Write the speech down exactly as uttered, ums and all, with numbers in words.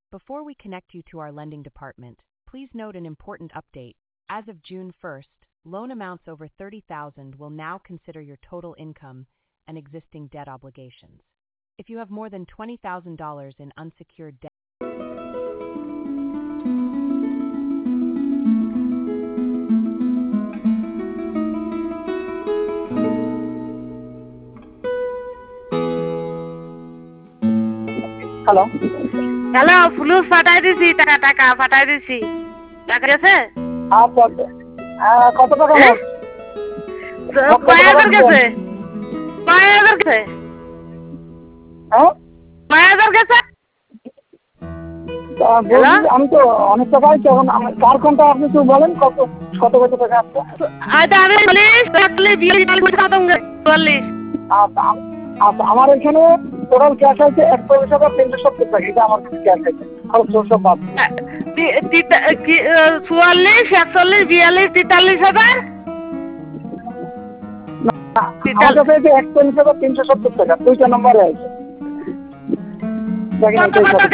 Before we connect you to our lending department, please note an important update. As of June first, loan amounts over thirty thousand dollars will now consider your total income and existing debt obligations. If you have more than twenty thousand dollars in unsecured debt, hello hello ফুলুস পাঠাই দিছি টাকা টাকা পাঠাই দিছি টাকা গেছে আচ্ছা আচ্ছা আহ, কত টাকা হ্যাঁ? মোট? কয় হাজার গেছে কয় হাজার গেছে হ্যাঁ কয় হাজার গেছে তা বলছি, আমি তো অনেক টাকা আছে এখন আমার কার কোনটা আপনি একটু বলেন কত কত কত টাকা আছে? আচ্ছা আমি চল্লিশ চল্লিশ বিয়াল্লিশ চল্লিশ খতম চল্লিশ আচ্ছা আম- আচ্ছা আমার এখানে টোটাল ক্যাশ আছে এক পয়সা বা তিনশো সত্তর টাকা, এটা আমার কাছে ক্যাশ আছে খরচ সব বাদ দিয়ে। চুয়াল্লিশ একচল্লিশ বিয়াল্লিশ তেতাল্লিশ হাজার না, আমার কাছে আছে এক পয়সা বা তিনশো সত্তর টাকা, দুইটা নম্বরে আছে দেখেন কত এটা কত হিসাবে।